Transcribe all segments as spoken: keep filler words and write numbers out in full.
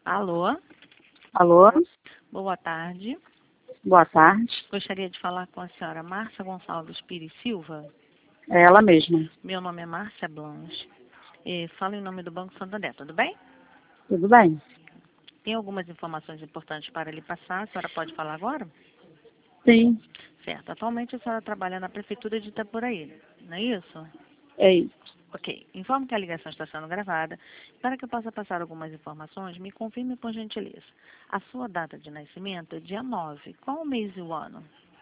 Alô? Alô? Boa tarde. Boa tarde. Gostaria de falar com a senhora Márcia Gonçalves Pires Silva. É ela mesma. Meu nome é Márcia Blanche. E falo em nome do Banco Santander, tudo bem? Tudo bem? Tem algumas informações importantes para lhe passar. A senhora pode falar agora? Sim, Certo. Atualmente a senhora trabalha na Prefeitura de Itaporaí, não é isso? é isso. Ok. Informo que a ligação está sendo gravada. Para que eu possa passar algumas informações, me confirme por gentileza. A sua data de nascimento é dia nove. Qual o mês e o ano?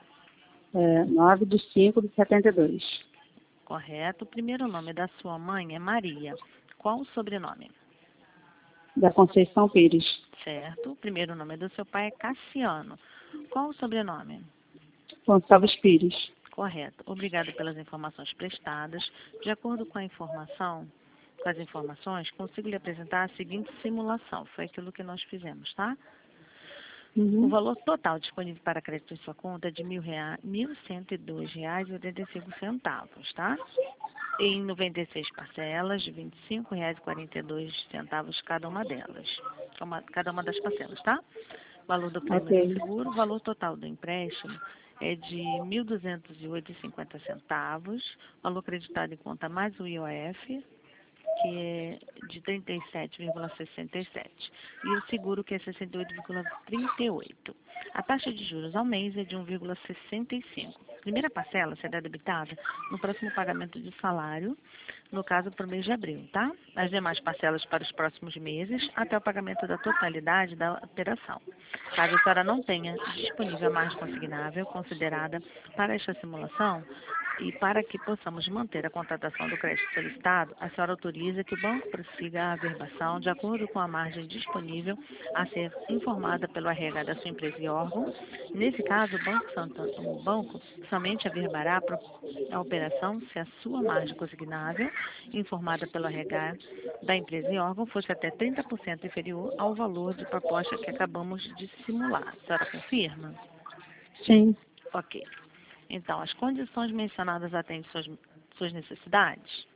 É nove de cinco de setenta e dois. Correto. O primeiro nome da sua mãe é Maria. Qual o sobrenome? Da Conceição Pires. Certo. O primeiro nome do seu pai é Cassiano. Qual o sobrenome? Gonçalves Pires. Correto. Obrigado pelas informações prestadas. De acordo com a informação, com as informações, consigo lhe apresentar a seguinte simulação. Foi aquilo que nós fizemos, tá? O Uhum. valor total disponível para crédito em sua conta é de mil reais, mil cento e dois reais e oitenta e cinco centavos, tá? Em noventa e seis parcelas de vinte e cinco reais e quarenta e dois centavos cada uma delas. Uma- Cada uma das parcelas, tá? Valor do prêmio do Ok. seguro, o valor total do empréstimo é de mil duzentos e oito reais e cinquenta centavos. Valor creditado em conta mais o I O F, que é de trinta e sete vírgula sessenta e sete. E o seguro, que é sessenta e oito vírgula trinta e oito. A taxa de juros ao mês é de um vírgula sessenta e cinco. A primeira parcela será debitada no próximo pagamento de salário, no caso, para o mês de abril, tá? As demais parcelas para os próximos meses, até o pagamento da totalidade da operação. Caso a senhora não tenha disponível a margem consignável considerada para esta simulação, e para que possamos manter a contratação do crédito solicitado, a senhora autoriza que o banco prossiga a averbação de acordo com a margem disponível a ser informada pelo R H da sua empresa e órgão. Nesse caso, o Banco, Santander, o banco somente averbará a operação se a sua margem consignável, informada pelo R H da empresa e órgão, fosse até trinta por cento inferior ao valor de proposta que acabamos de simular. A senhora confirma? Sim. Ok. Então, as condições mencionadas atendem suas, suas necessidades?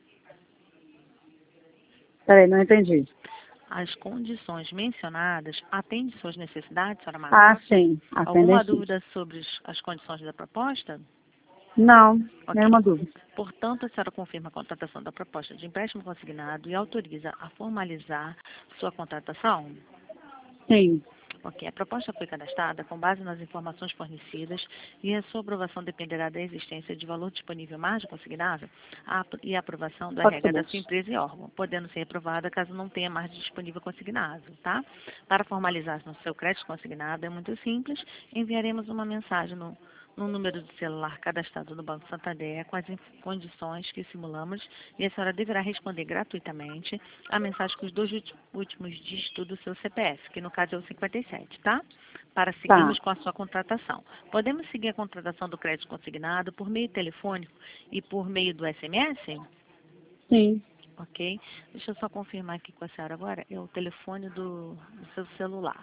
Peraí, não entendi. As condições mencionadas atendem suas necessidades, senhora Márcia? Ah, sim. Alguma Atendem sim. dúvida sobre as- as condições da proposta? Não, Ok. nenhuma dúvida. Portanto, a senhora confirma a contratação da proposta de empréstimo consignado e autoriza a formalizar sua contratação? Sim. Ok, a proposta foi cadastrada com base nas informações fornecidas e a sua aprovação dependerá da existência de valor disponível margem consignável a- e a aprovação do Pode R H da saber. sua empresa e órgão, podendo ser aprovada caso não tenha margem disponível consignável, tá? Para formalizar no seu crédito consignado é muito simples, enviaremos uma mensagem no no número de celular cadastrado no Banco Santander com as inf- condições que simulamos e a senhora deverá responder gratuitamente a mensagem com os dois últi- últimos dígitos do seu C P F, que no caso é o cinquenta e sete, tá? Para Tá. seguirmos com a sua contratação. Podemos seguir a contratação do crédito consignado por meio telefônico e por meio do S M S? Sim. Ok? Deixa eu só confirmar aqui com a senhora agora. É o telefone do, do seu celular.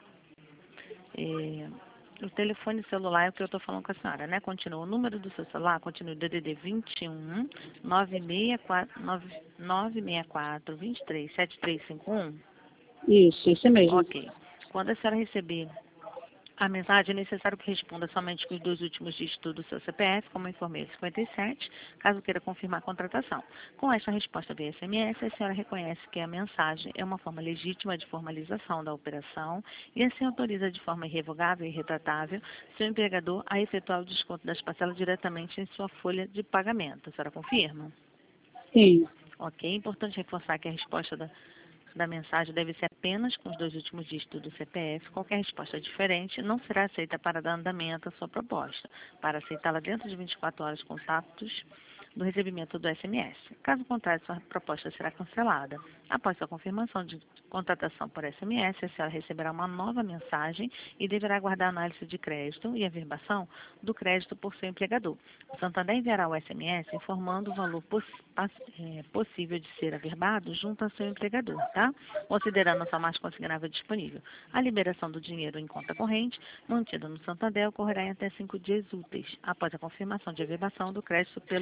É, o telefone celular é o que eu estou falando com a senhora, né? Continua o número do seu celular, continua o D D D vinte e um, nove seis quatro, nove, nove seis quatro, dois três, sete três cinco um. Isso, isso mesmo. Ok. Quando a senhora receber a mensagem, é necessário que responda somente com os dois últimos dígitos do seu C P F, como eu informei, cinquenta e sete, caso queira confirmar a contratação. Com esta resposta via S M S, a senhora reconhece que a mensagem é uma forma legítima de formalização da operação e assim autoriza de forma irrevogável e retratável seu empregador a efetuar o desconto das parcelas diretamente em sua folha de pagamento. A senhora confirma? Sim. Ok. É importante reforçar que a resposta da da mensagem deve ser apenas com os dois últimos dígitos do C P F. Qualquer resposta diferente não será aceita para dar andamento à sua proposta. Para aceitá-la dentro de vinte e quatro horas, contatos do recebimento do S M S. Caso contrário, sua proposta será cancelada. Após sua confirmação de contratação por S M S, a senhora receberá uma nova mensagem e deverá aguardar a análise de crédito e averbação do crédito por seu empregador. O Santander enviará o S M S informando o valor poss é, possível de ser averbado junto ao seu empregador, tá? Considerando a sua margem consignável disponível. A liberação do dinheiro em conta corrente, mantida no Santander, ocorrerá em até cinco dias úteis, após a confirmação de averbação do crédito pelo R H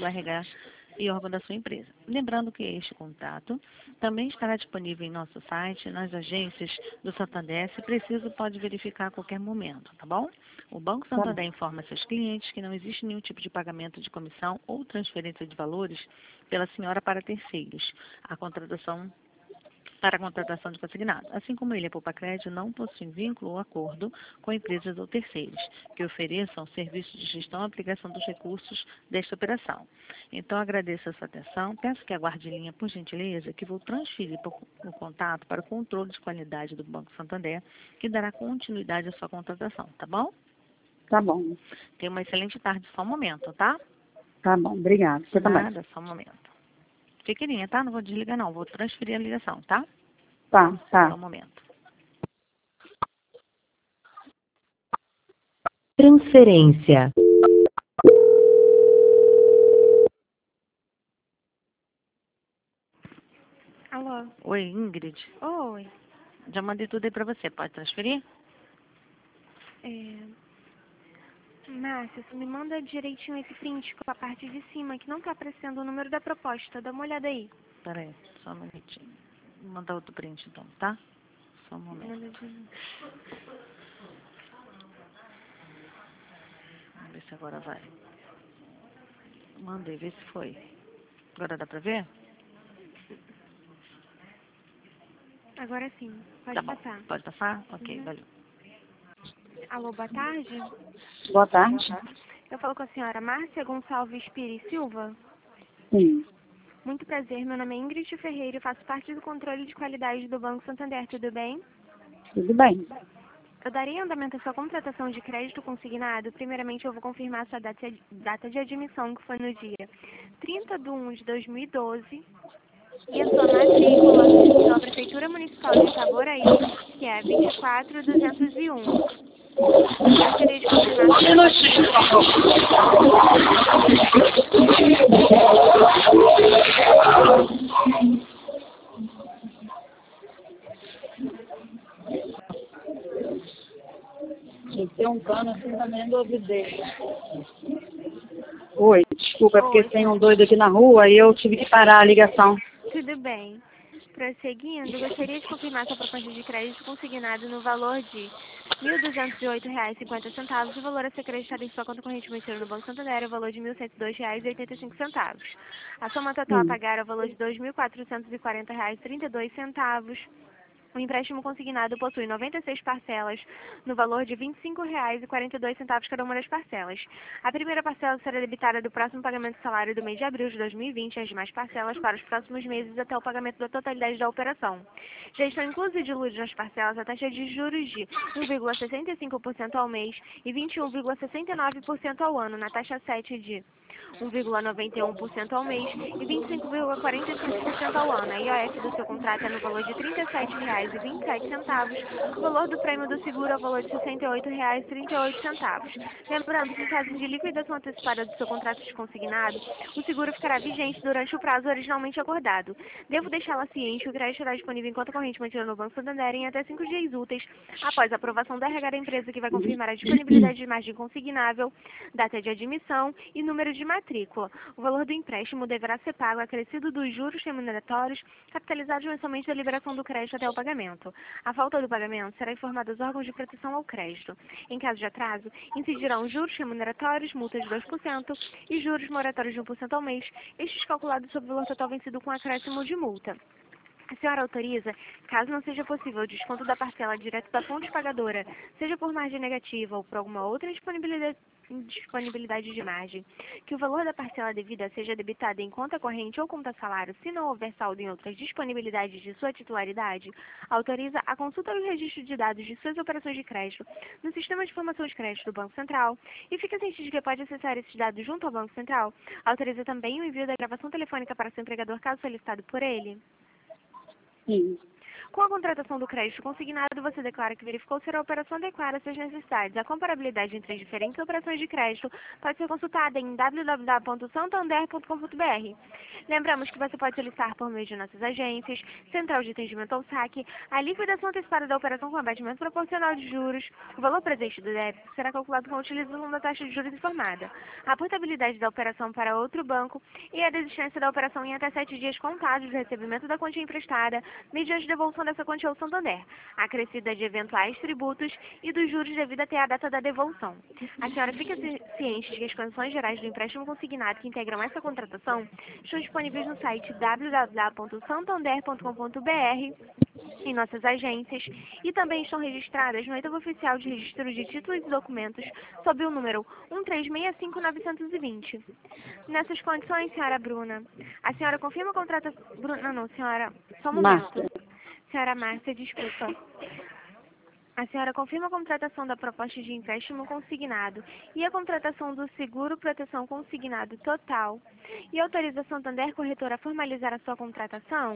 e órgão da sua empresa. Lembrando que este contato também estará disponível em nosso site, nas agências do Santander, se preciso pode verificar a qualquer momento, tá bom? O Banco Santander informa seus clientes que não existe nenhum tipo de pagamento de comissão ou transferência de valores pela senhora para terceiros. A contratação para a contratação de consignado, assim como ele, a Poupa Crédito, não possui vínculo ou acordo com empresas ou terceiros que ofereçam serviços de gestão e aplicação dos recursos desta operação. Então, agradeço a sua atenção, peço que aguarde em linha, por gentileza, que vou transferir o contato para o controle de qualidade do Banco Santander, que dará continuidade à sua contratação, tá bom? Tá bom. Tenha uma excelente tarde, só um momento, tá? Tá bom, obrigada. Você também. Nada, só um momento. Fique em linha, tá? Não vou desligar não, vou transferir a ligação, tá? Tá, tá. Só um momento. Transferência. Alô? Oi, Ingrid. Oi. Já mandei tudo aí pra você, pode transferir? É... Márcia, você me manda direitinho esse print com a parte de cima, que não tá aparecendo o número da proposta. Dá uma olhada aí. Pera aí, só um minutinho. Vou mandar outro print então, tá? Só um momento. Manda de... Vamos ver se agora vai. Mandei, vê se foi. Agora dá pra ver? Agora sim, pode Tá bom. passar. Pode passar? Ok, Uhum. valeu. Alô, boa tarde. Boa tarde. Eu falo com a senhora Márcia Gonçalves Pires Silva. Sim, Muito prazer, meu nome é Ingrid Ferreira e faço parte do controle de qualidade do Banco Santander, tudo bem? tudo bem. Eu darei andamento à sua contratação de crédito consignado. Primeiramente, eu vou confirmar a sua data, data de admissão, que foi no dia trinta de um de dois mil e doze, e a sua matrícula pela Prefeitura Municipal de Itaboraí, que é vinte e quatro mil duzentos e um. Gostaria de confirmar a sua Tem um cano assim também do ouvido dele. Oi, desculpa, é porque Oi, tem um doido aqui na rua e eu tive que parar a ligação. Tudo bem. Prosseguindo, gostaria de confirmar sua proposta de crédito consignado no valor de mil duzentos e oito reais e cinquenta centavos. O valor a ser acreditado em sua conta corrente financeira no Banco Santander é o valor de mil cento e dois reais e oitenta e cinco centavos. A soma total a Sim, pagar é o valor de dois mil quatrocentos e quarenta reais e trinta e dois centavos. O empréstimo consignado possui noventa e seis parcelas, no valor de vinte e cinco reais e quarenta e dois centavos cada uma das parcelas. A primeira parcela será debitada do próximo pagamento do salário do mês de abril de dois mil e vinte e as demais parcelas para os próximos meses até o pagamento da totalidade da operação. Já estão inclusos e diluídos nas parcelas a taxa de juros de um vírgula sessenta e cinco por cento ao mês e vinte e um vírgula sessenta e nove por cento ao ano, na taxa sete de um vírgula noventa e um por cento ao mês e vinte e cinco vírgula quarenta e cinco por cento ao ano. A I O F do seu contrato é no valor de trinta e sete reais e vinte e sete centavos. O valor do prêmio do seguro é o valor de sessenta e oito reais e trinta e oito centavos. Lembrando que em caso de liquidação antecipada do seu contrato de consignado, o seguro ficará vigente durante o prazo originalmente acordado. Devo deixá-la ciente que o crédito estará disponível em conta corrente mantida no Banco Santander em até cinco dias úteis após a aprovação da R H da empresa, que vai confirmar a disponibilidade de margem consignável, data de admissão e número de matrícula. O valor do empréstimo deverá ser pago acrescido dos juros remuneratórios capitalizados mensalmente da liberação do crédito até o pagamento. A falta do pagamento será informada aos órgãos de proteção ao crédito. Em caso de atraso, incidirão juros remuneratórios, multas de dois por cento e juros moratórios de um por cento ao mês, estes calculados sobre o valor total vencido com acréscimo de multa. A senhora autoriza, caso não seja possível o desconto da parcela direto da fonte pagadora, seja por margem negativa ou por alguma outra disponibilidade, disponibilidade de margem, que o valor da parcela devida seja debitado em conta corrente ou conta salário, se não houver saldo em outras disponibilidades de sua titularidade, autoriza a consulta do registro de dados de suas operações de crédito no Sistema de Informação de Crédito do Banco Central e fica ciente de que pode acessar esses dados junto ao Banco Central. Autoriza também o envio da gravação telefônica para seu empregador, caso solicitado por ele. sim. Com a contratação do crédito consignado, você declara que verificou se a operação adequada às suas necessidades. A comparabilidade entre as diferentes operações de crédito pode ser consultada em w w w ponto santander ponto com ponto b r. Lembramos que você pode solicitar por meio de nossas agências, central de atendimento ao saque, a liquidação antecipada da operação com abatimento proporcional de juros. O valor presente do débito será calculado com a utilização da taxa de juros informada, a portabilidade da operação para outro banco e a desistência da operação em até sete dias contados do recebimento da quantia emprestada, mediante devolução dessa quantia ao Santander, acrescida de eventuais tributos e dos juros devido até a data da devolução. A senhora fica ci- ciente de que as condições gerais do empréstimo consignado que integram essa contratação estão disponíveis no site w w w ponto santander ponto com ponto b r, em nossas agências, e também estão registradas no Oitavo Oficial de Registro de Títulos e Documentos, sob o número um três seis cinco nove dois zero. Nessas condições, senhora Bruna, a senhora confirma a contratação... Bruna, não, senhora, só um momento. Márcia. Senhora Márcia, desculpa. A senhora confirma a contratação da proposta de empréstimo consignado e a contratação do seguro proteção consignado total e autoriza a Santander Corretora a formalizar a sua contratação?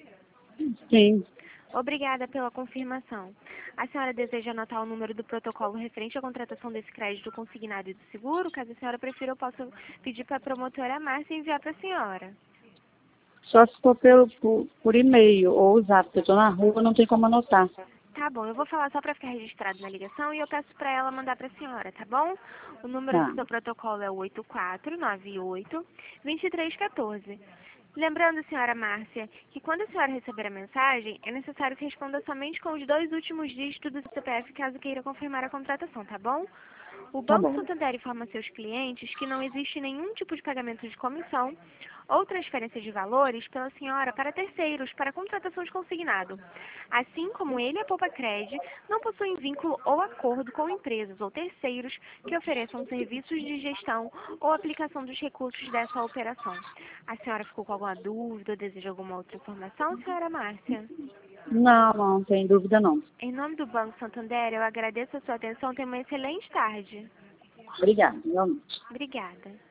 Sim. Obrigada pela confirmação. A senhora deseja anotar o número do protocolo referente à contratação desse crédito consignado e do seguro? Caso a senhora prefira, eu posso pedir para a promotora Márcia enviar para a senhora. Só se for pelo, por, por e-mail ou zap, porque eu estou na rua, não tem como anotar. Tá bom, eu vou falar só para ficar registrado na ligação e eu peço para ela mandar para a senhora, tá bom? O número Tá. do seu protocolo é o oito quatro nove oito, dois três um quatro. Lembrando, senhora Márcia, que quando a senhora receber a mensagem, é necessário que responda somente com os dois últimos dígitos do C P F, caso queira confirmar a contratação, tá bom? O Tá Banco bom. Santander informa seus clientes que não existe nenhum tipo de pagamento de comissão ou transferência de valores pela senhora para terceiros para contratação de consignado. Assim como ele e a Poupa Cred não possuem vínculo ou acordo com empresas ou terceiros que ofereçam serviços de gestão ou aplicação dos recursos dessa operação. A senhora ficou com alguma dúvida ou deseja alguma outra informação, senhora Márcia? Não, não tem dúvida não. Em nome do Banco Santander, eu agradeço a sua atenção. Tenha uma excelente tarde. Obrigada, realmente. Obrigada.